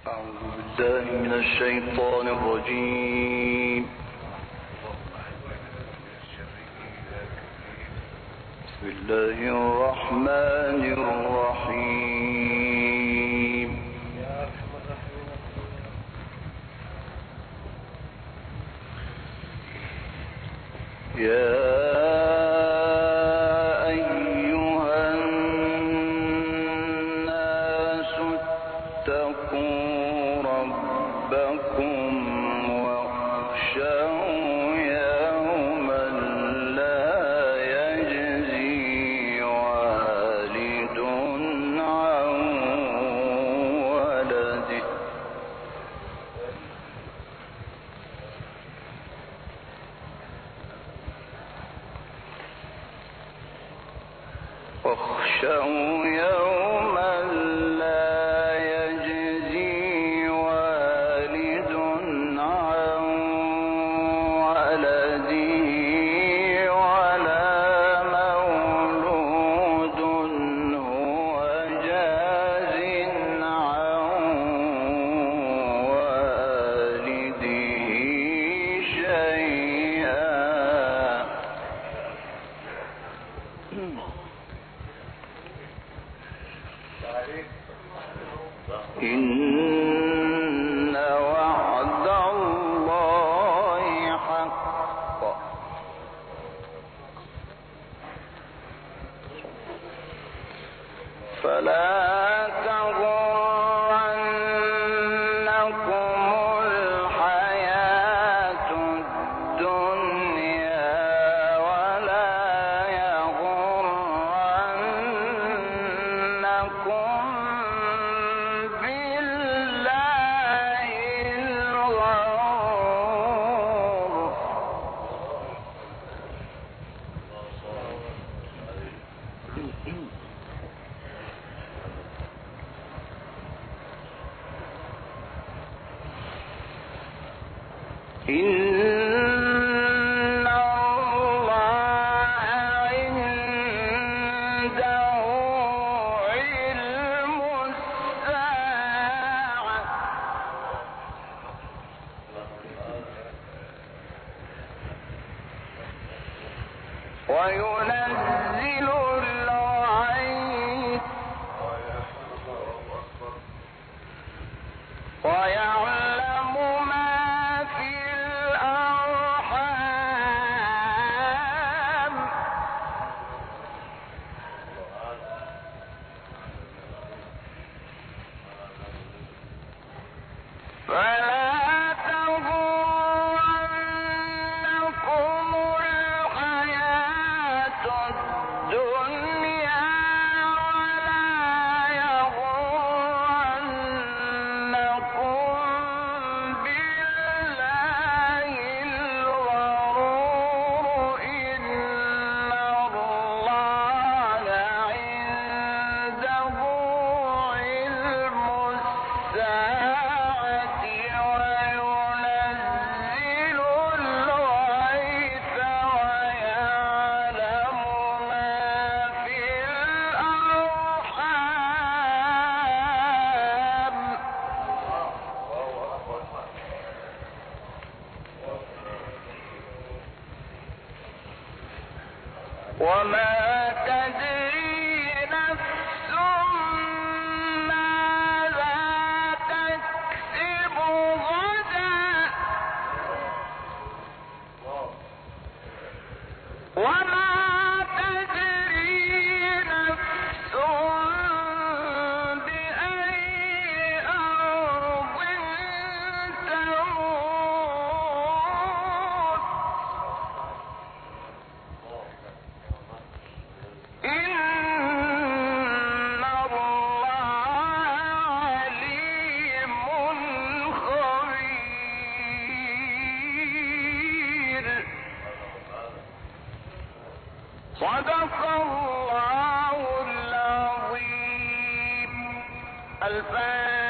أعوذ بالله من الشيطان الرجيم. بسم الله الرحمن الرحيم. يا واخشوا يوما لا يجزي والد عن ولده ولا مولود هو جاز عن والده شيئا. إن وعد الله حق فلا تغرنكم الحياة الدنيا ولا يغرنكم إن الله عنده علم الساعة وينزل الغيث ويعلم ما في الأرحام فلا تغرنكم الحياة الدنيا ولا يغرنكم بالله الغرور. إن الله عنده علم الساعة وينزل الغيث ويعلم ما في الأرحام وما تدري نفس ماذا تكسب غدا وما تدري نفس بأي أرض تموت. إن الله عليم خبير. صدق الله العظيم. الفاتحة.